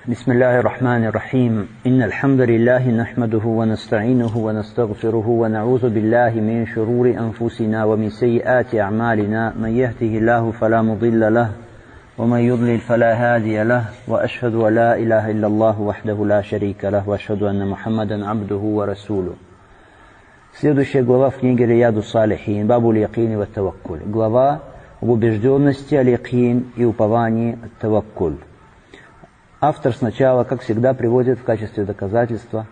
بسم الله الرحمن الرحيم إن الحمد لله نحمده ونستعينه ونستغفره ونعوذ بالله من شرور أنفسنا ومن سيئات أعمالنا من يهده الله فلا مضل له ومن يضلل فلا هادي له وأشهد أن لا إله إلا الله وحده لا شريك له وأشهد أن محمدا عبده ورسوله. Следующая глава в книге Рияду Салихин, Бабу Аль-Якин ва Таваккуль. Глава об убежденности, Аль-Якин и уповании Таваккуль. Автор сначала, как всегда, приводит в качестве доказательства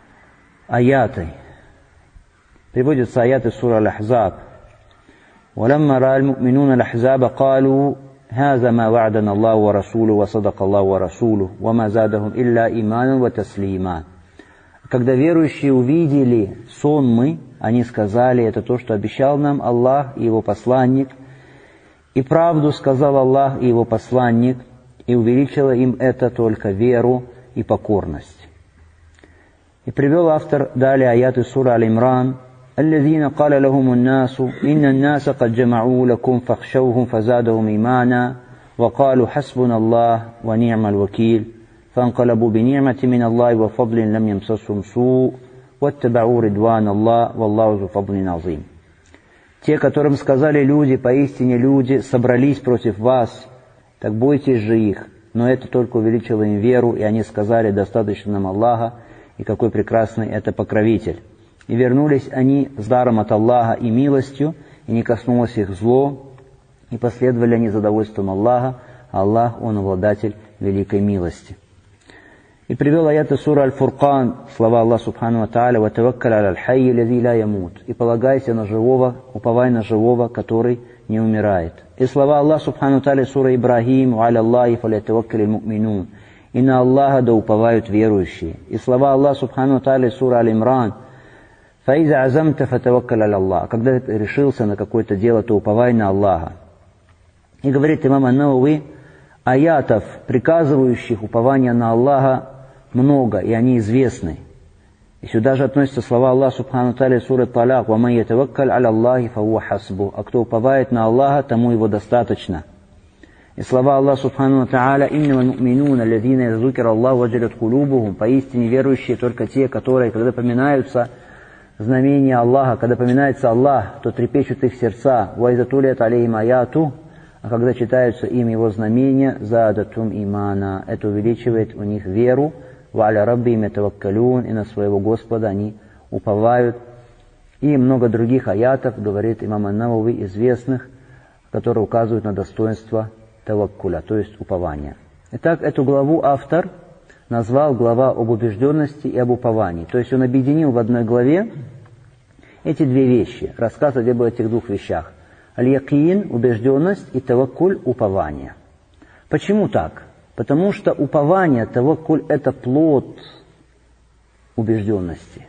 аяты. Приводятся аяты сура Аль-Ахзаб. وَلَمَّا رَأَى الْمُؤْمِنُونَ الْأَحْزَابَ قَالُوا هَذَا مَا وَعَدَنَا اللَّهُ وَرَسُولُهُ وَصَدَقَ اللَّهُ وَرَسُولُهُ وَمَا زَادَهُمْ إِلَّا إِيمَانًا وَتَسْلِيمًا. Когда верующие увидели сонмы, они сказали, это то, что обещал нам Аллах и Его посланник, и правду сказал Аллах и Его посланник, и увеличило им это только веру и покорность. И привел автор далее аяты сура Аль-Имран: الذين قال لهم الناس إن الناس قد جمعوا لكم فاخشوهم فزادهم إيمانا وقالوا حسبنا الله ونعم الوكيل فانقلبوا بنعمة من الله وفضل لم يمسسهم سوء واتبعوا رضوان الله والله ذو فضل عظيم. Те, которым сказали люди, поистине люди собрались против вас, так бойтесь же их, но это только увеличило им веру, и они сказали: достаточно нам Аллаха, и какой прекрасный это покровитель. И вернулись они с даром от Аллаха и милостью, и не коснулось их зло, и последовали они за довольством Аллаха, а Аллах, Он обладатель великой милости. И привел аяты сура Аль-Фуркан, слова Аллаха Субхану ва Тааля: «Ватаваккаль аля аль-хайи лази ла ямут», и полагайся на живого, уповай на живого, который не умирает. И слова Аллаха Субхану ва Тааля, сура Ибрахим: «Ва аля Аллахи фалятаваккаль аль-му'минун», и на Аллаха да уповают верующие. И слова Аллаха Субхану ва Тааля, сура Аль-Имран: «Фаиза азамта фатаваккаль аля Аллах», когда ты решился на какое-то дело, то уповай на Аллаха. И говорит имам ан-Навави, аятов, приказывающих упование на Аллаха, много, и они известны. И сюда же относятся слова Аллаха Субхану Тааля, сура Таляк: «Ва ман ятаваккаль аля Аллахи фахуа хасбу», а кто уповает на Аллаха, тому его достаточно. И слова Аллаха Субхану Тааля: «Иннама му'минуна аллазина иза зукира Аллаху ваджалят кулубухум», поистине верующие только те, которые, когда поминаются знамения Аллаха, когда поминается Аллах, то трепещут их сердца. «Ва иза тулият алейхим аяту», а когда читаются им его знамения, «задатум имана», это увеличивает у них веру. «Ва аля раббихим ятаваккалун», и на своего Господа они уповают. И много других аятов, говорит имам ан-Навави, известных, которые указывают на достоинство таваккуля, то есть упования. Итак, эту главу автор назвал глава об убежденности и об уповании. То есть он объединил в одной главе эти две вещи, рассказ об этих двух вещах. Аль-Якин, убежденность, и таваккуль, упование. Почему так? Потому что упование, таваккуль, это плод убежденности.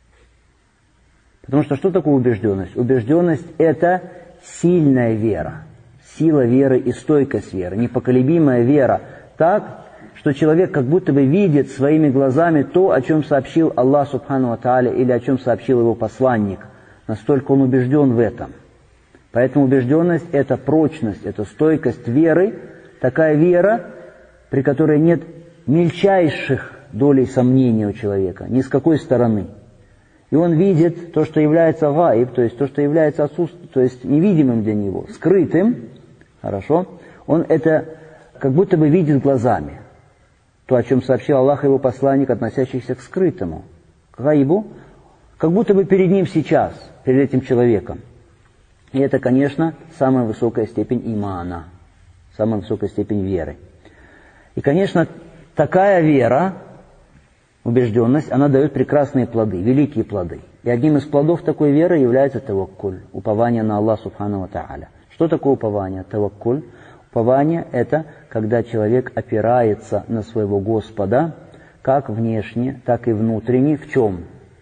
Потому что что такое убежденность? Убежденность – это сильная вера, сила веры и стойкость веры, непоколебимая вера, так, что человек как будто бы видит своими глазами то, о чем сообщил Аллах Субхану ва Тааля или о чем сообщил его посланник. Настолько он убежден в этом. Поэтому убежденность – это прочность, это стойкость веры, такая вера, при которой нет мельчайших долей сомнения у человека, ни с какой стороны. И он видит то, что является гаиб, то есть то, что является отсутствием, то есть невидимым для него, скрытым, хорошо, он это как будто бы видит глазами. То, о чем сообщил Аллах и его посланник, относящихся к скрытому, к гаибу, как будто бы перед ним сейчас, перед этим человеком. И это, конечно, самая высокая степень имана, самая высокая степень веры. И, конечно, такая вера, убежденность, она дает прекрасные плоды, великие плоды. И одним из плодов такой веры является таваккуль, упование на Аллаха Субхану ва Тааля. Что такое упование? Таваккуль. Упование – это когда человек опирается на своего Господа, как внешне, так и внутренне. В чем?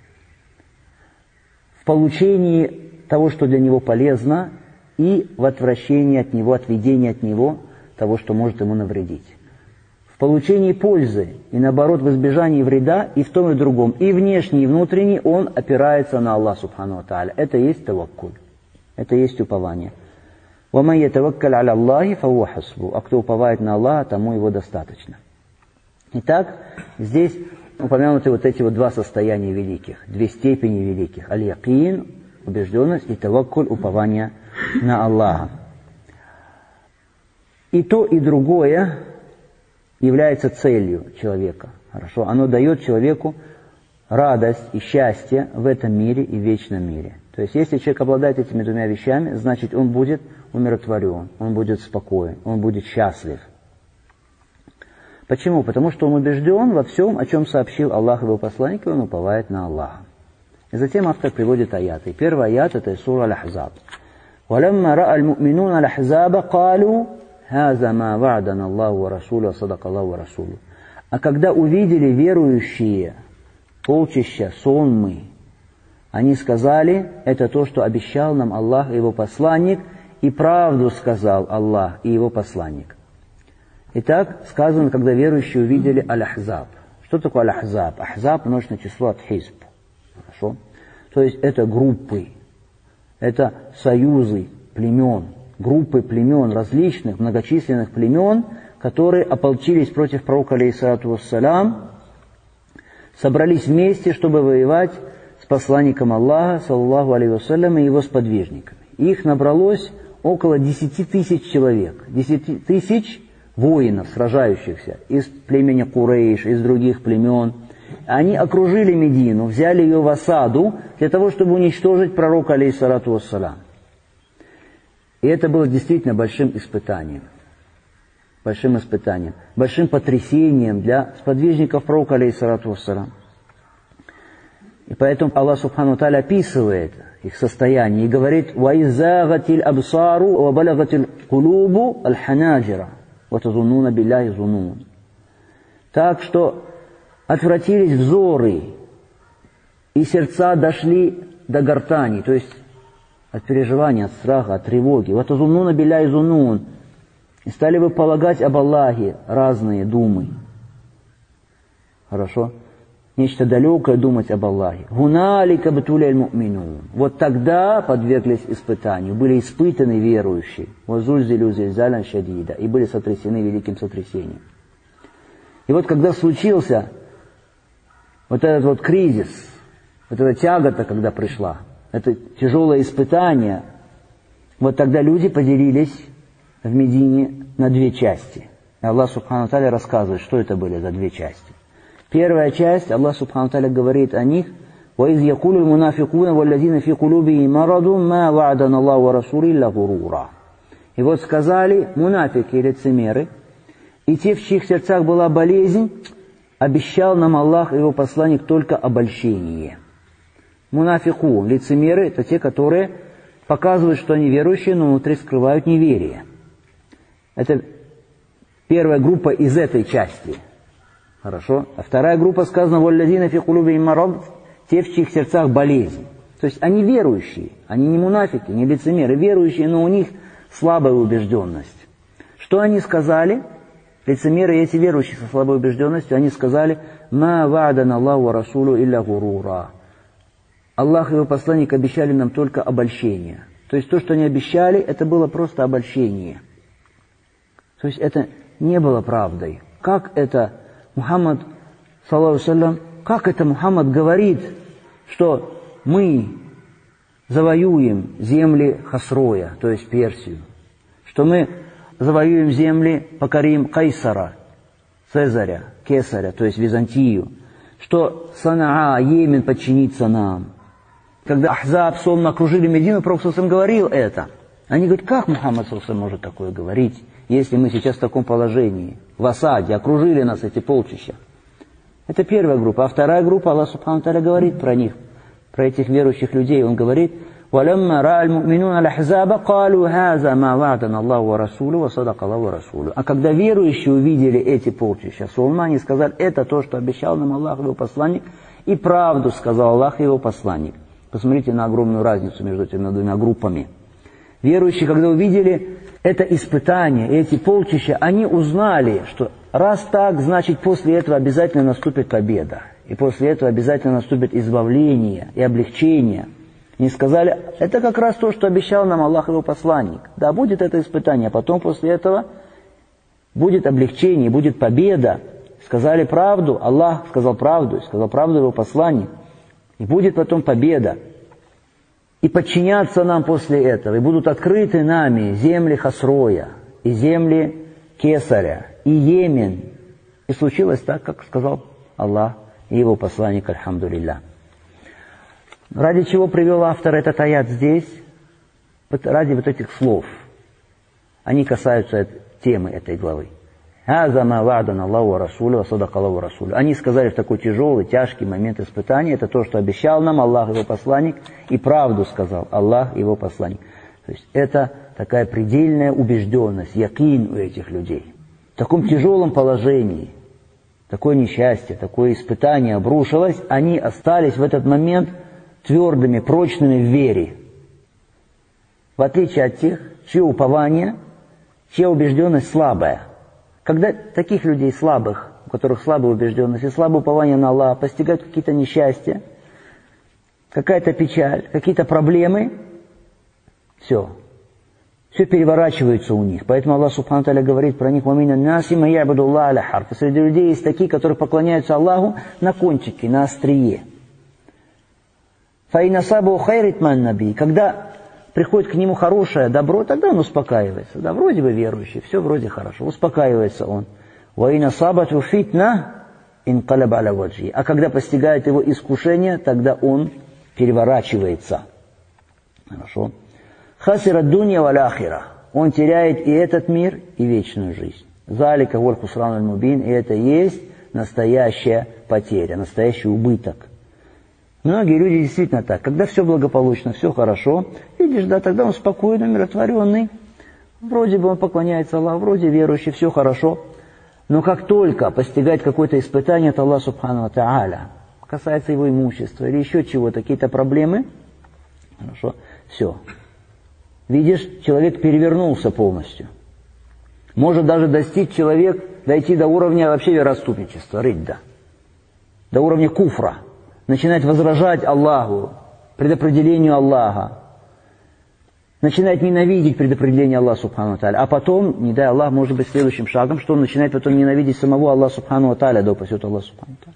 В получении того, что для него полезно, и в отвращении от него, отведении от него того, что может ему навредить. В получении пользы и, наоборот, в избежании вреда и в том и в другом, и внешне, и внутренне он опирается на Аллаха Субхану ва Тааля. Это есть таваккуль, это есть упование. وَمَنْ يَتَوَكَّلْ عَلَى اللَّهِ فَهُوَ حَسْبُهُ. А кто уповает на Аллаха, тому его достаточно. Итак, здесь упомянуты вот эти вот два состояния великих, две степени великих. Аль-якин, убежденность, и таваккуль, упование на Аллаха. И то, и другое является целью человека. Хорошо? Оно дает человеку радость и счастье в этом мире и в вечном мире. То есть, если человек обладает этими двумя вещами, значит, он будет умиротворен, он будет спокоен, он будет счастлив. Почему? Потому что он убежден во всем, о чем сообщил Аллах и его посланник, и он уповает на Аллаха. И затем автор приводит аяты. Первый аят — это из сура Аль-Ахзаб. وَلَمَّا رَأَى الْمُؤْمِنُونَ الْأَحْزَابَ قَالُوا هَذَا مَا وَعَدَنَا اللَّهُ وَرَسُولُهُ وَصَدَقَ اللَّهُ وَرَسُولُهُ. А когда увидели верующие полчища, сонмы, они сказали, это то, что обещал нам Аллах и его посланник, и правду сказал Аллах и его посланник. Итак, сказано, когда верующие увидели Аль-Ахзаб. Что такое Аль-Ахзаб? Ахзаб — множественное число от хизб. Хорошо? То есть это группы, это союзы племен, группы племен, различных, многочисленных племен, которые ополчились против пророка, алейхиссалату вассалям, собрались вместе, чтобы воевать с посланником Аллаха, саллаллаху алейхи вассалям, и его сподвижниками. Их набралось около 10 тысяч человек, 10 тысяч воинов, сражающихся из племени Курейш, из других племен. Они окружили Медину, взяли ее в осаду для того, чтобы уничтожить пророка, алейхиссалату вассалям. И это было действительно большим испытанием, большим потрясением для сподвижников пророка, алейхиссалату вассалям. И поэтому Аллах субхану тааля описывает их состояние и говорит: «Ваиззагатиль абсару ва балагатиль кулубу аль-ханаджира ва тазуннуна билляхи зунун». Так что отвратились взоры, и сердца дошли до гортани, то есть от переживания, от страха, от тревоги. «Ва тазуннуна билляхи зунун». И стали вы полагать об Аллахе разные думы. Хорошо? Нечто далекое думать об Аллахе. «Гуналика бтуляль му'минун». Вот тогда подверглись испытанию, были испытаны верующие. «Вазульзилю зильзалян шадида». И были сотрясены великим сотрясением. И вот когда случился вот этот вот кризис, вот эта тягота, когда пришла, это тяжелое испытание, вот тогда люди поделились в Медине на две части. И Аллах субхану тааля рассказывает, что это были за две части. Первая часть, Аллах субхану тааля говорит о них: وَإِذْ يَقُولُ الْمُنَافِقُونَ وَالَّذِينَ فِي قُلُوبِهِمْ مَرَضٌ مَا وَعَدَنَا اللَّهُ وَرَسُولُهُ إِلَّا غُرُورًا. И вот сказали мунафики, лицемеры, и те, в чьих сердцах была болезнь, обещал нам Аллах и его посланник только обольщение. Мунафику, лицемеры, это те, которые показывают, что они верующие, но внутри скрывают неверие. Это первая группа из этой части. Хорошо? А вторая группа сказана: «Валлазина фи кулубихим марад», те, в чьих сердцах болезнь. То есть они верующие, они не мунафики, не лицемеры, верующие, но у них слабая убежденность. Что они сказали? Лицемеры, эти верующие со слабой убежденностью, они сказали: «Ма ва'адана Аллаху ва расулу илля гурура». Аллах и его посланник обещали нам только обольщение. То есть то, что они обещали, это было просто обольщение. То есть это не было правдой. Как это Мухаммад, саллаллаху алейхи ва саллям, как это Мухаммад говорит, что мы завоюем земли Хасроя, то есть Персию, что мы завоюем земли, покорим Кайсара, Цезаря, Кесаря, то есть Византию, что Санаа, Йемен подчинится нам. Когда Ахзаб сонно окружили Медину, Пророк саллаллаху алейхи ва саллям говорил это. Они говорят: как Мухаммад саллаллаху алейхи ва саллям может такое говорить, если мы сейчас в таком положении, в осаде, окружили нас эти полчища? Это первая группа. А вторая группа, Аллах субхану тааля говорит про них, про этих верующих людей. Он говорит: «Валямма ра'аль му'минуна аль-ахзаба калу хаза ма ва'адана Аллаху ва расулу ва садака Аллаху ва расулу». А когда верующие увидели эти полчища сонма, они сказали: это то, что обещал нам Аллах и его посланник, и правду сказал Аллах и его посланник. Посмотрите на огромную разницу между этими двумя группами. Верующие, когда увидели это испытание, эти полчища, они узнали, что раз так, значит после этого обязательно наступит победа. И после этого обязательно наступит избавление и облегчение. Они сказали: это как раз то, что обещал нам Аллах и его посланник. Да, будет это испытание, а потом после этого будет облегчение, будет победа. сказали правду, Аллах сказал правду, и сказал правду его посланник. И будет потом победа. И подчинятся нам после этого, и будут открыты нами земли Хасроя, и земли Кесаря, и Йемен. И случилось так, как сказал Аллах и его посланник, альхамдулилля. Ради чего привел автор этот аят здесь? Ради вот этих слов. Они касаются темы этой главы. Они сказали в такой тяжелый, тяжкий момент испытания, это то, что обещал нам Аллах и его посланник, и правду сказал Аллах и его посланник. То есть это такая предельная убежденность, якин у этих людей. В таком тяжелом положении, такое несчастье, такое испытание обрушилось, они остались в этот момент твердыми, прочными в вере. В отличие от тех, чье упование, чья убежденность слабая. Когда таких людей слабых, у которых слабая убежденность и слабое упование на Аллаха, постигают какие-то несчастья, какая-то печаль, какие-то проблемы, все переворачивается у них. Поэтому Аллах Субхану Тааля говорит про них: «Вамина наси ма ябуду Аллаха аля харф». Среди людей есть такие, которые поклоняются Аллаху на кончике, на острие. Фаин асабу хайрит ман наби. Когда приходит к нему хорошее добро, тогда он успокаивается. Да, вроде бы верующий, все вроде хорошо. Успокаивается он. «Ваин асабату фитна инкалаб аля ваджи». А когда постигает его искушение, тогда он переворачивается. Хорошо. «Хасира дунья валь ахира». Он теряет и этот мир, и вечную жизнь. «Залика валь хусран аль мубин». И это есть настоящая потеря, настоящий убыток. Многие люди действительно так. Когда все благополучно, все хорошо, видишь, да, тогда он спокойный, умиротворенный. Вроде бы он поклоняется Аллаху, вроде верующий, все хорошо. Но как только постигает какое-то испытание от Аллаха Субхану Тааля, касается его имущества или еще чего-то, какие-то проблемы, хорошо, все. Видишь, человек перевернулся полностью. Может даже дойти до уровня вообще вероотступничества, ридда, до уровня куфра. Начинает возражать Аллаху, предопределению Аллаха. Начинает ненавидеть предопределение Аллаха Субхану Тааля. А потом, не дай Аллах, может быть следующим шагом, что он начинает потом ненавидеть самого Аллаха Субхану Тааля, да упасет Аллах Субхану Тааля.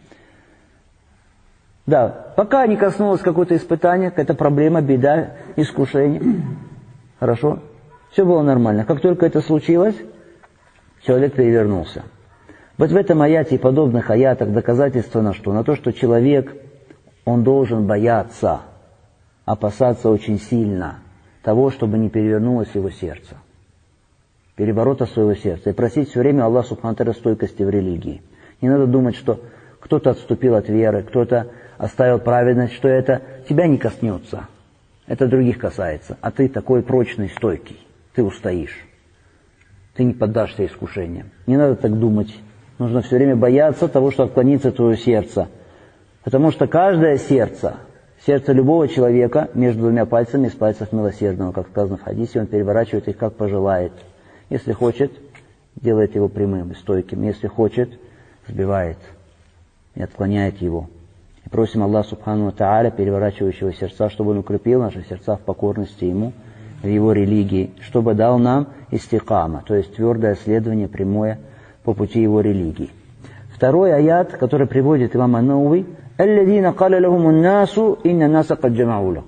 Да, пока не коснулось какое-то испытание, какая-то проблема, беда, искушение. Хорошо? Все было нормально. Как только это случилось, человек перевернулся. Вот в этом аяте и подобных аятах доказательство на что? На то, что человек, он должен бояться, опасаться очень сильно того, чтобы не перевернулось его сердце. Переворота своего сердца. И просить все время Аллаха Субхану Тааля стойкости в религии. Не надо думать, что кто-то отступил от веры, кто-то оставил праведность, что это тебя не коснется. Это других касается. А ты такой прочный, стойкий. Ты устоишь. Ты не поддашься искушениям. Не надо так думать. Нужно все время бояться того, что отклонится твое сердце. Потому что каждое сердце любого человека между двумя пальцами из пальцев милосердного, как сказано в хадисе, он переворачивает их как пожелает. Если хочет, делает его прямым и стойким. Если хочет, сбивает и отклоняет его. И просим Аллаха Субхану Тааля, переворачивающего сердца, чтобы он укрепил наши сердца в покорности Ему, в Его религии, чтобы дал нам истикама, то есть твердое следование, прямое по пути его религии. Второй аят, который приводит имам ан-Навави: «Алладина каля лахуму насу, инна наса кад джамау лахум».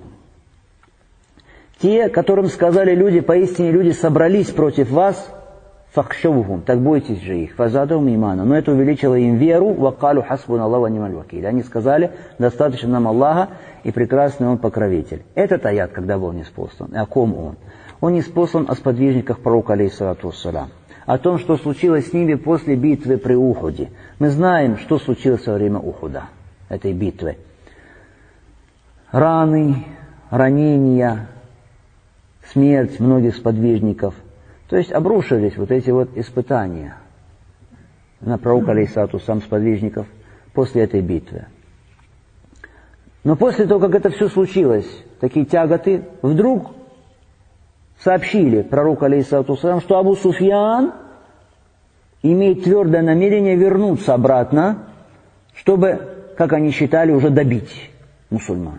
Те, которым сказали люди, поистине люди собрались против вас, фахшавухум, так бойтесь же их, фазадахум имана. Но это увеличило им веру, вакалу хасбун Аллах ва нималь вакиль. Они сказали: достаточно нам Аллаха, и прекрасный Он покровитель. Этот аят, когда был ниспослан, о ком он? Он ниспослан о сподвижниках пророка, алейхиссалату вассалям. О том, что случилось с ними после битвы при Ухуде. Мы знаем, что случилось во время Ухуда, этой битвы. Раны, ранения, смерть многих сподвижников. То есть обрушились вот эти вот испытания на пророка, алейхиссалату вассалям, сподвижников после этой битвы. Но после того, как это все случилось, такие тяготы, вдруг сообщили пророку, алейхиссалату вассалям, что Абу Суфьян имеет твердое намерение вернуться обратно, чтобы, как они считали, уже добить мусульман,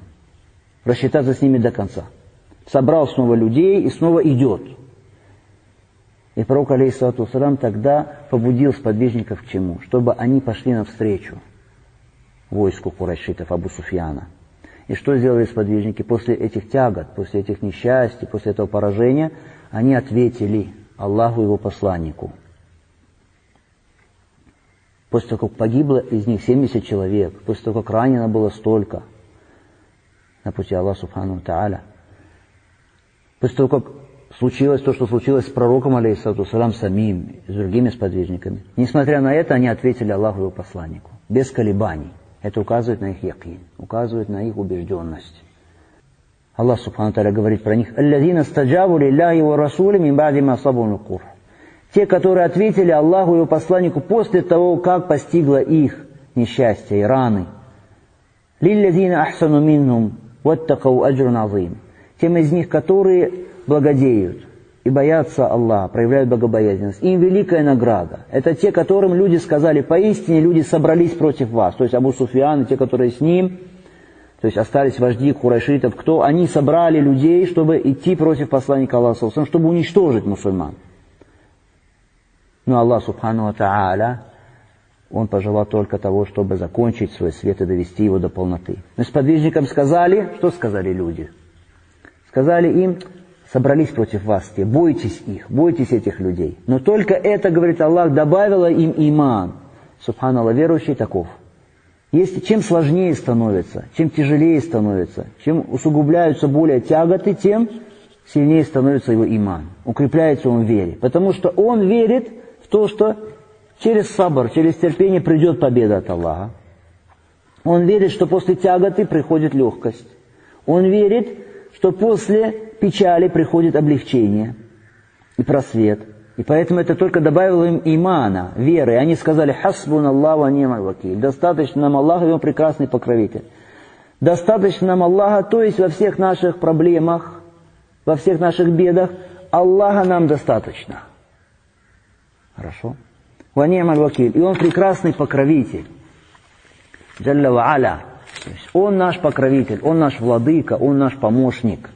рассчитаться с ними до конца. Собрал снова людей и снова идет. И пророк, алейхиссалату вассалям, тогда побудил сподвижников к чему? Чтобы они пошли навстречу войску курайшитов, Абу Суфьяна. И что сделали сподвижники? После этих тягот, после этих несчастий, после этого поражения, они ответили Аллаху и его посланнику. После того, как погибло из них 70 человек, после того, как ранено было столько на пути Аллаха Субхану Тааля, после того, как случилось то, что случилось с пророком, алейхиссалату вассалям, самим и с другими сподвижниками, несмотря на это, они ответили Аллаху и его посланнику, без колебаний. Это указывает на их якин, указывает на их убежденность. Аллах Субхану Тааля говорит про них: «Аллазина стаджабу лилляхи ва расули мин ба'ди ма асабахумул курх». Те, которые ответили Аллаху и его посланнику после того, как постигло их несчастье и раны. «Лиллазина ахсану минхум ваттакау аджрун азим». Тем из них, которые благодеют и боятся Аллаха, проявляют богобоязненность. Им великая награда. Это те, которым люди сказали: поистине люди собрались против вас. То есть Абу Суфьян и те, которые с ним, то есть остались вожди курайшитов, кто? Они собрали людей, чтобы идти против посланника Аллаха, чтобы уничтожить мусульман. Но Аллах Субхану ва Тааля, Он пожелал только того, чтобы закончить свой свет и довести его до полноты. Но сподвижникам сказали, что сказали люди? Сказали им: собрались против вас те, бойтесь их, бойтесь этих людей. Но только это, говорит Аллах, добавило им иман. Субханаллах, верующий таков. Если чем сложнее становится, чем тяжелее становится, чем усугубляются более тяготы, тем сильнее становится его иман. Укрепляется он в вере. Потому что он верит в то, что через сабр, через терпение придет победа от Аллаха. Он верит, что после тяготы приходит легкость. Он верит, что после печали приходит облегчение и просвет. И поэтому это только добавило им имана, веры. И они сказали: «Хасбун Аллаху ва ни'маль вакиль». Достаточно нам Аллаха, и Он прекрасный покровитель. Достаточно нам Аллаха, то есть во всех наших проблемах, во всех наших бедах, Аллаха нам достаточно. Хорошо? Ва ни'маль вакиль. И Он прекрасный покровитель. Джалля ва аля. То есть Он наш покровитель, Он наш владыка, Он наш помощник.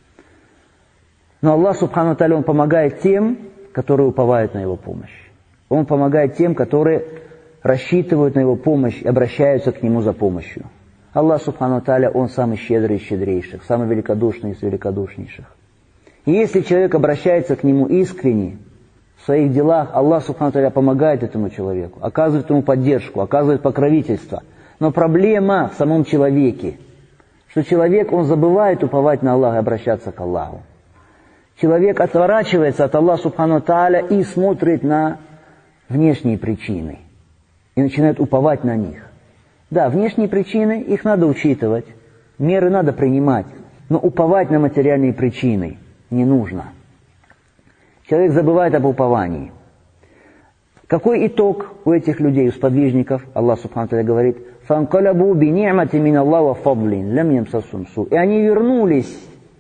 Но Аллах Субхану Тааля, Он помогает тем, которые уповают на Его помощь. Он помогает тем, которые рассчитывают на Его помощь и обращаются к Нему за помощью. Аллах Субхану Тааля, Он самый щедрый из щедрейших, самый великодушный из великодушнейших. И если человек обращается к Нему искренне, в своих делах, Аллах Субхану Тааля помогает этому человеку, оказывает ему поддержку, оказывает покровительство. Но проблема в самом человеке, что человек, он забывает уповать на Аллаха и обращаться к Аллаху. Человек отворачивается от Аллаха Субхану Тааля и смотрит на внешние причины. И начинает уповать на них. Да, внешние причины, их надо учитывать, меры надо принимать, но уповать на материальные причины не нужно. Человек забывает об уповании. Какой итог у этих людей, у сподвижников? Аллах Субхану Тааля говорит: «Фанкалабу би ни'мати мин Аллаха фадлин, лям ямсасум су». И они вернулись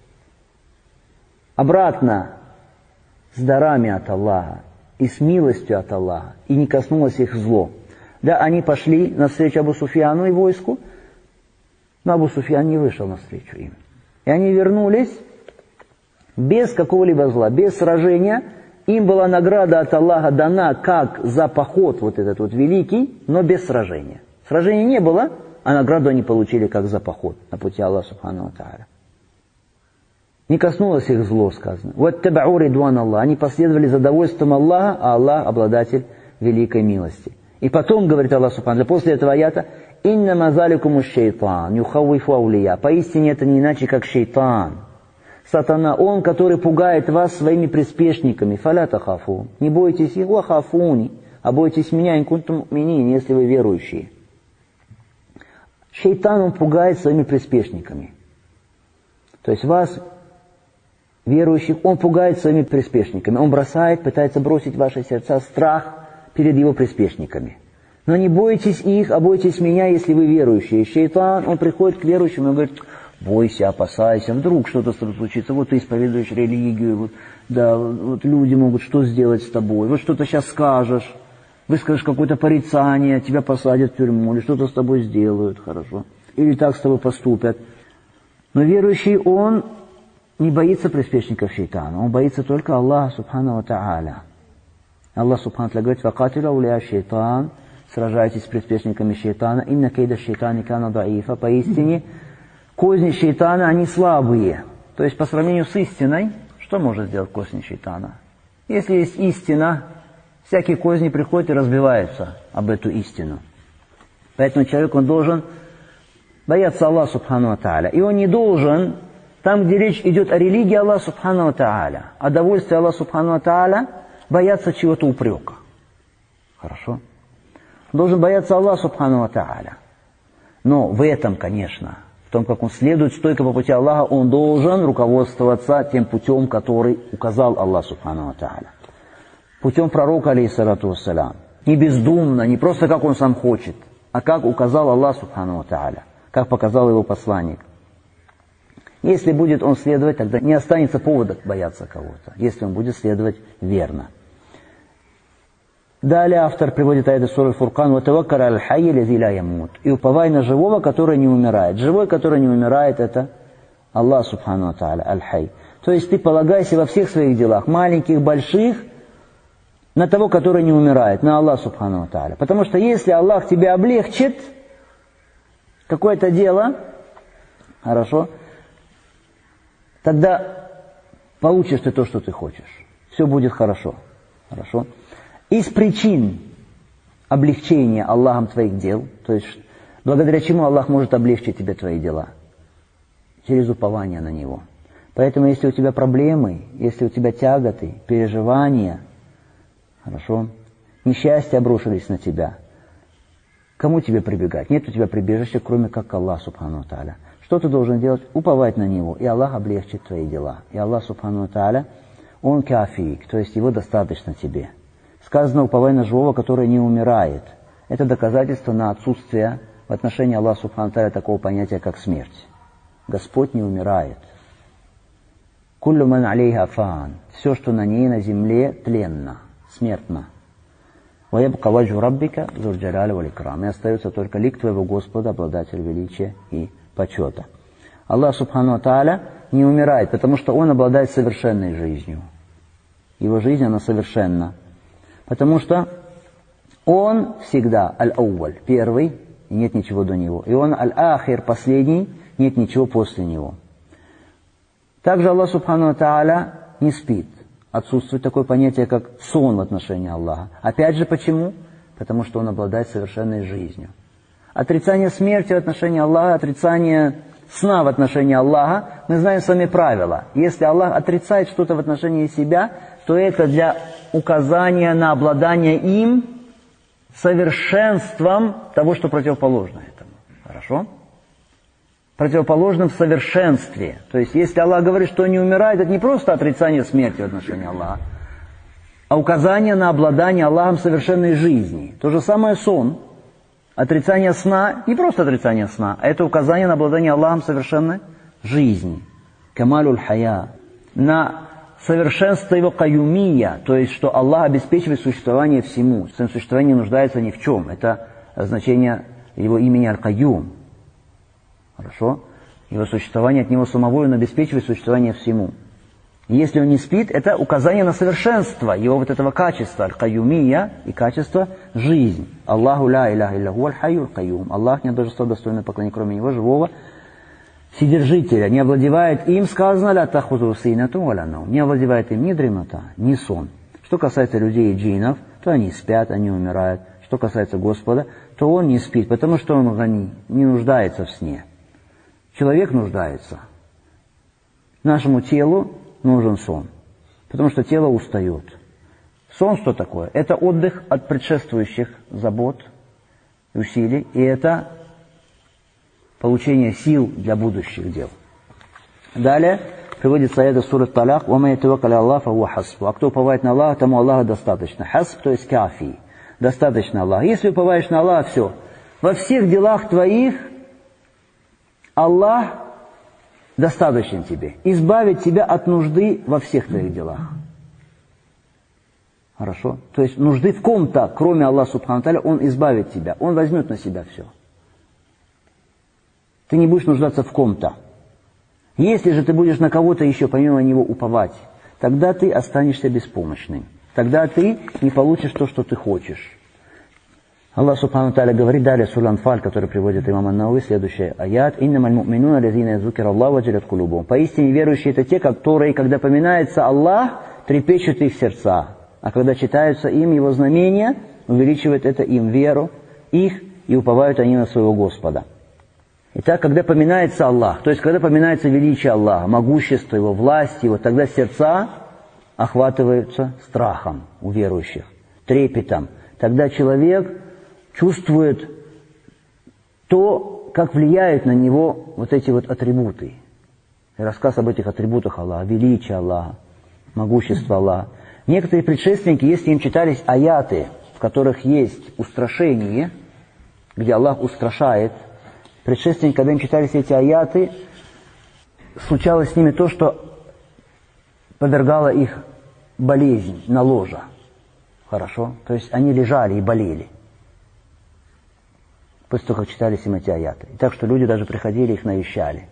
обратно с дарами от Аллаха и с милостью от Аллаха, и не коснулось их зло. Да, они пошли навстречу Абу Суфьяну и войску, но Абу Суфьян не вышел навстречу им. И они вернулись без какого-либо зла, без сражения. Им была награда от Аллаха дана как за поход вот этот вот великий, но без сражения. Сражения не было, а награду они получили как за поход на пути Аллаха Субхану ва Тааля. Не коснулось их зло, сказано. «Ваттабау ридван Аллах». Они последовали за довольством Аллаха, а Аллах обладатель великой милости. И потом, говорит Аллах Субхану, после этого аята: «Иннама заликуму шейтан, юхаввифу аулия». Поистине это не иначе, как шейтан. Сатана, он, который пугает вас своими приспешниками. «Фаля тахафу». Не бойтесь их, «вахафуни», а бойтесь меня, ин кунтум му'минин, если вы верующие. Шейтан, он пугает своими приспешниками. То есть вас, верующих, он пугает своими приспешниками. Он бросает, пытается бросить в ваши сердца страх перед его приспешниками. Но не бойтесь их, а бойтесь меня, если вы верующие. Шейтан, он приходит к верующим и говорит: бойся, опасайся, вдруг что-то случится. Вот ты исповедуешь религию, вот, да, вот люди могут что сделать с тобой. Вот что-то сейчас скажешь, выскажешь какое-то порицание, тебя посадят в тюрьму, или что-то с тобой сделают, хорошо. Или так с тобой поступят. Но верующий, он не боится приспешников шейтана, он боится только Аллаха Субхану ва Тааля. Аллах Субхану ва Тааля говорит: «Вакатилу ауля шайтан», сражайтесь с приспешниками шайтана, «Инна кейда шайтани кана даифа», поистине козни шайтана, они слабые. То есть по сравнению с истиной, что может сделать козни шайтана? Если есть истина, всякие козни приходят и разбиваются об эту истину. Поэтому человек, он должен бояться Аллаха Субхану ва Тааля. И он не должен, там, где речь идет о религии Аллаха Субхану ва Тааля, о довольстве Аллаха Субхану ва Тааля, бояться чего-то упрека. Хорошо? Он должен бояться Аллаха Субхану ва Тааля. Но в этом, конечно, в том, как он следует стойко по пути Аллаха, он должен руководствоваться тем путем, который указал Аллах Субхану ва Тааля. Путем пророка, алейхиссалату вассалям. Не бездумно, не просто как он сам хочет, а как указал Аллах Субхану ва Тааля, как показал его посланник. Если будет он следовать, тогда не останется повода бояться кого-то, если он будет следовать верно. Далее автор приводит аят из суры Фуркан: «Ватаваккаль аль-хайи лази ла ямут». И уповай на живого, который не умирает. Живой, который не умирает, это Аллах Субхану ва Тааля, аль-хай. То есть ты полагайся во всех своих делах, маленьких, больших, на того, который не умирает, на Аллах Субхану ва Тааля. Потому что если Аллах тебе облегчит какое-то дело, хорошо, тогда получишь ты то, что ты хочешь. Все будет хорошо. Хорошо? Из причин облегчения Аллахом твоих дел, то есть благодаря чему Аллах может облегчить тебе твои дела? Через упование на Него. Поэтому если у тебя проблемы, если у тебя тяготы, переживания, хорошо, несчастья обрушились на тебя, кому тебе прибегать? Нет у тебя прибежища, кроме как Аллах Субхану ва Тааля. Что ты должен делать? Уповать на Него, и Аллах облегчит твои дела. И Аллах Субхану ва Тааля, Он кафик, то есть Его достаточно тебе. Сказано: уповай на живого, который не умирает. Это доказательство на отсутствие в отношении Аллаха Субхану ва Тааля такого понятия, как смерть. Господь не умирает. Куллю ман алейха фан. Все, что на ней, на земле, тленно, смертно. Ваябка ваджу раббика зуль джаляли валь икрам. И остается только лик твоего Господа, обладатель величия и почета. Аллах Субхану ва Тааля не умирает, потому что Он обладает совершенной жизнью. Его жизнь, она совершенна. Потому что Он всегда аль-ауаль, первый, и нет ничего до Него. И Он аль-ахир, последний, нет ничего после Него. Также Аллах Субхану ва Тааля не спит. Отсутствует такое понятие, как сон в отношении Аллаха. Опять же, почему? Потому что Он обладает совершенной жизнью. Отрицание смерти в отношении Аллаха, отрицание сна в отношении Аллаха, мы знаем с вами правила. Если Аллах отрицает что-то в отношении себя, то это для указания на обладание им совершенством того, что противоположно этому. Хорошо? Противоположным в совершенстве. То есть, если Аллах говорит, что Он не умирает, это не просто отрицание смерти в отношении Аллаха, а указание на обладание Аллахом совершенной жизни. То же самое сон. Отрицание сна, не просто отрицание сна, а это указание на обладание Аллахом совершенной жизни. Камалюль хая. На совершенство Его каюмия, то есть, что Аллах обеспечивает существование всему. В своем существовании не нуждается ни в чем. Это значение Его имени Аль-Каюм. Хорошо? Его существование от Него самого, Он обеспечивает существование всему. И если Он не спит, это указание на совершенство Его вот этого качества, аль-каюмия, и качество жизнь. Аллаху ла иляха илляху аль-хайю аль-каюм. Аллах не божество, достойное поклонения, кроме Него, живого Вседержителя. Не овладевает им, сказано, ля тахузу синату ва ля наум. Не овладевает им ни дремота, ни сон. Что касается людей и джиннов, то они спят, они умирают. Что касается Господа, то Он не спит, потому что Он гани, не нуждается в сне. Человек нуждается. Нашему телу нужен сон, потому что тело устает. Сон что такое? Это отдых от предшествующих забот, усилий, и это получение сил для будущих дел. Далее приводится аят из суры Талак: «Ва ман ятаваккаль Аллаха фа хуа хасбух». А кто уповает на Аллаха, тому Аллаха достаточно. Хасб, то есть кафи. Достаточно Аллаха. Если уповаешь на Аллаха, все. Во всех делах твоих Аллах достаточен тебе. Избавит тебя от нужды во всех твоих делах. Хорошо? То есть нужды в ком-то, кроме Аллаха Субхану ва Тааля, Он избавит тебя. Он возьмет на себя все. Ты не будешь нуждаться в ком-то. Если же ты будешь на кого-то еще помимо Него уповать, тогда ты останешься беспомощным. тогда ты не получишь то, что ты хочешь. Аллах Субхану Тааля говорит далее, Сура Анфаль, который приводит имам ан-Навави, следующий аят: «Иннамаль му'минуна лазина язукир Аллах ваджалят кулубум». Поистине верующие это те, которые, когда поминается Аллах, трепещут их сердца. А когда читаются им Его знамения, увеличивает это им веру их, и уповают они на своего Господа. Итак, когда поминается Аллах, то есть когда поминается величие Аллаха, могущество Его, власть Его, тогда сердца охватываются страхом у верующих, трепетом. Тогда человек чувствует то, как влияют на него вот эти вот атрибуты. И рассказ об этих атрибутах Аллаха, величие Аллаха, могущество Аллаха. Некоторые предшественники, если им читались аяты, в которых есть устрашение, где Аллах устрашает, предшественники, когда им читались эти аяты, случалось с ними то, что подвергало их болезнь на ложа. Хорошо? То есть они лежали и болели после того, как читались им эти аяты. И так что люди даже приходили, их навещали.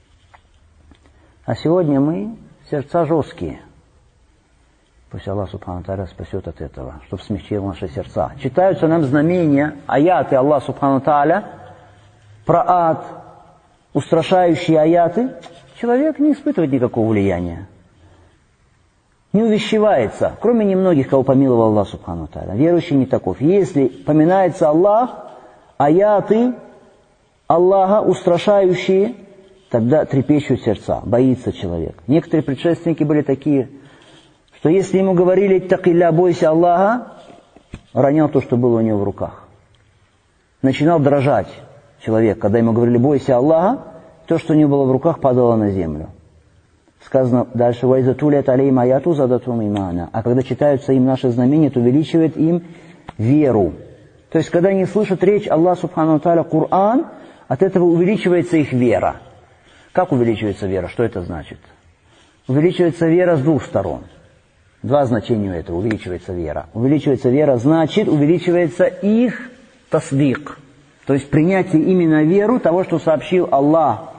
А сегодня мы сердца жесткие. Пусть Аллах Субхану Тааля спасет от этого, чтобы смягчил наши сердца. Читаются нам знамения, аяты Аллах Субхану Тааля, про ад, устрашающие аяты. Человек не испытывает никакого влияния. Не увещевается, кроме немногих, кого помиловал Аллах Субхану Тааля. Верующий не таков. Если поминается Аллах, аяты Аллаха устрашающие, тогда трепещут сердца, боится человек. Некоторые предшественники были такие, что если ему говорили «Иттакилля, бойся Аллаха», ронял то, что было у него в руках. Начинал дрожать человек, когда ему говорили «бойся Аллаха», то, что у него было в руках, падало на землю. Сказано дальше «Вайза тулят алейм аяту задатум имана». А когда читаются им наши знамения, то увеличивает им веру. То есть, когда они слышат речь Аллаха Субхану Тааля, Коран, от этого увеличивается их вера. Как увеличивается вера? Что это значит? Увеличивается вера с двух сторон. Два значения у этого. Увеличивается вера. Увеличивается вера, значит, увеличивается их тасдик. То есть, принятие именно веру того, что сообщил Аллах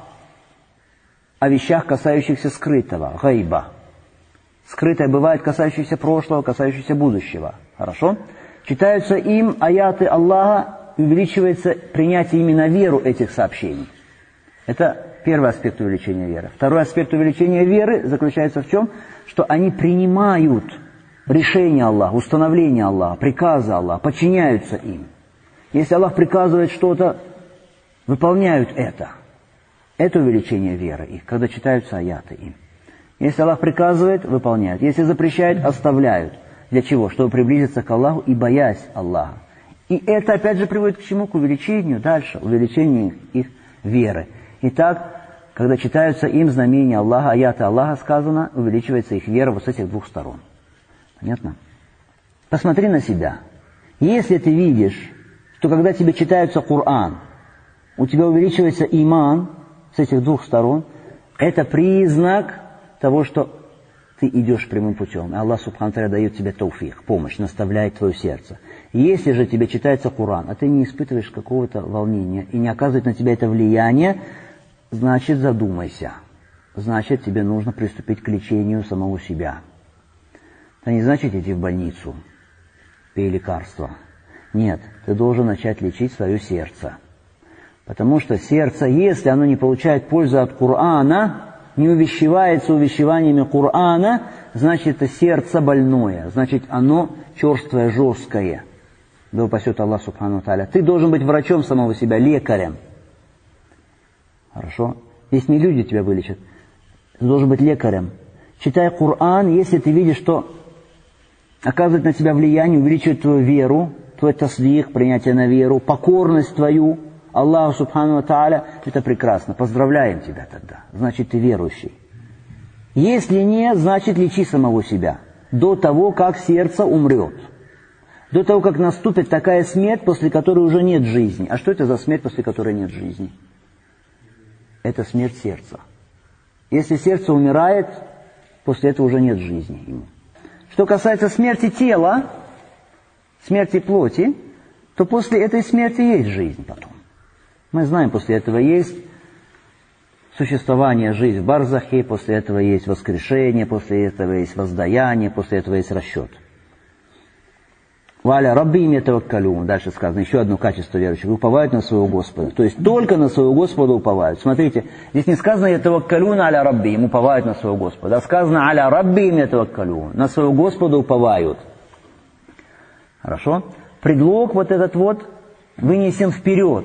о вещах, касающихся скрытого, гайба. Скрытое бывает касающееся прошлого, касающееся будущего. Хорошо? Читаются им аяты Аллаха, увеличивается принятие именно веру этих сообщений. Это первый аспект увеличения веры. Второй аспект увеличения веры заключается в чем? Что они принимают решения Аллаха, установления Аллаха, приказы Аллаха, подчиняются им. Если Аллах приказывает что-то, выполняют это. Это увеличение веры их, когда читаются аяты им. Если Аллах приказывает, выполняют. Если запрещает, оставляют. Для чего? Чтобы приблизиться к Аллаху и боясь Аллаха. И это опять же приводит к чему? К увеличению дальше, увеличению их веры. Итак, когда читаются им знамения Аллаха, аяты Аллаха, сказано, увеличивается их вера вот с этих двух сторон. Понятно? Посмотри на себя. Если ты видишь, что когда тебе читается Коран, у тебя увеличивается иман с этих двух сторон, это признак того, что ты идешь прямым путем. И Аллах Субхану Тааля дает тебе тауфик, помощь, наставляет твое сердце. Если же тебе читается Коран, а ты не испытываешь какого-то волнения и не оказывает на тебя это влияние, значит задумайся. Значит тебе нужно приступить к лечению самого себя. Это не значит идти в больницу, пей лекарства. Нет, ты должен начать лечить свое сердце. Потому что сердце, если оно не получает пользу от Корана, не увещевается увещеваниями Корана, значит, это сердце больное, значит, оно черствое, жесткое. Да упасет Аллах Субхану Тааля. Ты должен быть врачом самого себя, лекарем. Хорошо? Здесь не люди тебя вылечат. Ты должен быть лекарем. Читай Коран, если ты видишь, что оказывает на тебя влияние, увеличивает твою веру, твой таслих, принятие на веру, покорность твою Аллаху Субхану Тааля, это прекрасно. Поздравляем тебя тогда. Значит, ты верующий. Если нет, значит, лечи самого себя. До того, как сердце умрет. До того, как наступит такая смерть, после которой уже нет жизни. А что это за смерть, после которой нет жизни? Это смерть сердца. Если сердце умирает, после этого уже нет жизни ему. Что касается смерти тела, смерти плоти, то после этой смерти есть жизнь потом. Мы знаем, после этого есть существование, жизнь в барзахе, после этого есть воскрешение, после этого есть воздаяние, после этого есть расчет. Валя раббихим ятаваккалун. Дальше сказано, еще одно качество верующих. Уповают на своего Господа. То есть только на своего Господа уповают. Смотрите, здесь не сказано ятаваккалун аля раббихим, уповают на своего Господа. А сказано аля раббихим ятаваккалун. На своего Господа уповают. Хорошо? Предлог вот этот вот вынесен вперед.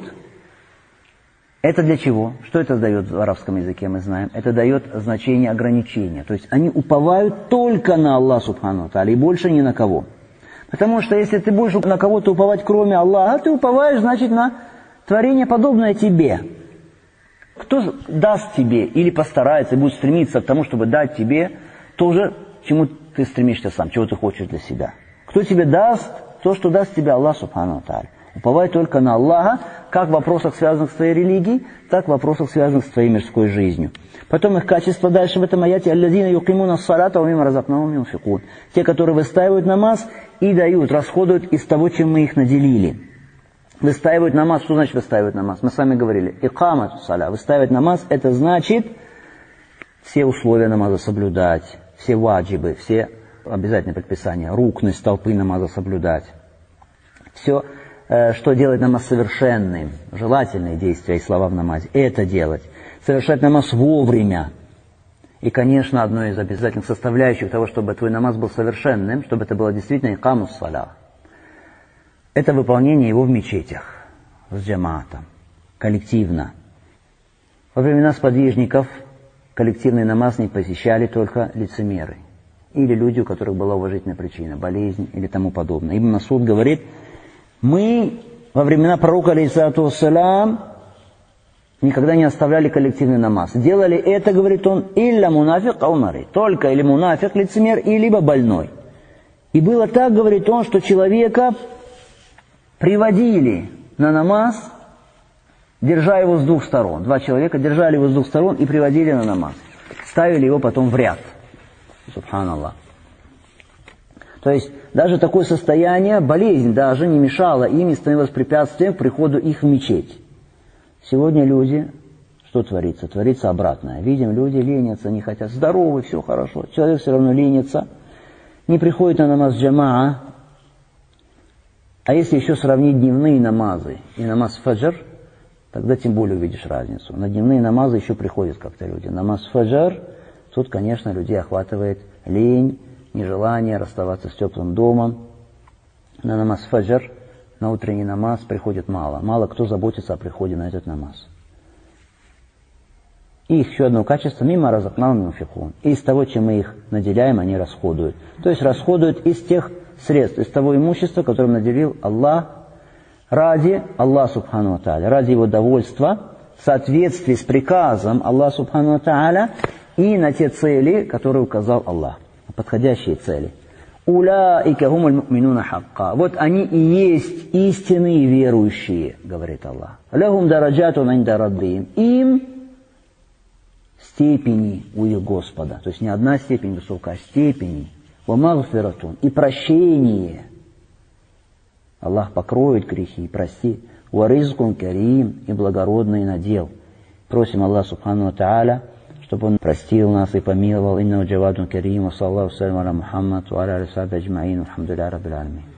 Это для чего? Что это дает в арабском языке, мы знаем? Это дает значение ограничения. То есть они уповают только на Аллаха субхану ва тааля и больше ни на кого. Потому что если ты будешь на кого-то уповать, кроме Аллаха, ты уповаешь, значит, на творение, подобное тебе. Кто даст тебе или постарается и будет стремиться к тому, чтобы дать тебе то же, к чему ты стремишься сам, чего ты хочешь для себя? Кто тебе даст то, что даст тебе Аллах субхану ва тааля? Уповай только на Аллаха, как в вопросах, связанных с твоей религией, так в вопросах, связанных с твоей мирской жизнью. Потом их качество дальше в этом аяте. «Аллазина юкимуна ссалата ва мимма разакнахум юнфикун». Те, которые выстаивают намаз и дают, расходуют из того, чем мы их наделили. Выстаивают намаз. Что значит выстаивать намаз? Мы с вами говорили. «Икамату саля». Выстаивать намаз, это значит все условия намаза соблюдать, все ваджибы, все обязательные предписания, рукны, столпы намаза соблюдать. Все, что делает намаз совершенным, желательные действия и слова в намазе, это делать. Совершать намаз вовремя. И, конечно, одной из обязательных составляющих того, чтобы твой намаз был совершенным, чтобы это было действительно икамус саля, это выполнение его в мечетях, с джамаатом, коллективно. Во времена сподвижников коллективный намаз не посещали только лицемеры или люди, у которых была уважительная причина, болезнь или тому подобное. Ибн Масуд говорит, мы во времена пророка, алейхиссалату вассалям, никогда не оставляли коллективный намаз. Делали это, говорит он, илля мунафик аумари, только или мунафик, лицемер, и либо больной. И было так, говорит он, что человека приводили на намаз, держа его с двух сторон. Два человека держали его с двух сторон и приводили на намаз. Ставили его потом в ряд. Субханаллах. То есть даже такое состояние, болезнь даже не мешала им и становилась препятствием к приходу их в мечеть. Сегодня люди, что творится? Творится обратное. Видим, люди ленятся, не хотят. Здоровы, все хорошо. Человек все равно ленится, не приходит на намаз джамаа. А если еще сравнить дневные намазы и намаз фаджр, тогда тем более увидишь разницу. На дневные намазы еще приходят как-то люди. Намаз фаджр, тут, конечно, людей охватывает лень, нежелание расставаться с теплым домом. На намаз фаджр, на утренний намаз приходит мало. Мало кто заботится о приходе на этот намаз. И еще одно качество, мимма разакнахум юнфикун. Из того, чем мы их наделяем, они расходуют. То есть расходуют из тех средств, из того имущества, которым наделил Аллах, ради Аллаха субхану ва тааля, ради его довольства, в соответствии с приказом Аллаха субхану ва тааля и на те цели, которые указал Аллах. Подходящие цели. Улаика хумуль му'минуна хакка. Вот они и есть истинные верующие, говорит Аллах. Лахум дараджатун инда раббихим. Им степени у их Господа. То есть не одна степень высокая, а степени. Ва магфиратун. И прощение. Аллах покроет грехи и простит. Ва ризкун карим. И благородный надел. Просим Аллаха субхану ва тааля, чтобы Он простил нас и помиловал. Инна джавадун карим. Ва саллаху салям аля Мухаммад. Ва аля алисаби аджмаин. Алхамдулилляхи раббил аламин.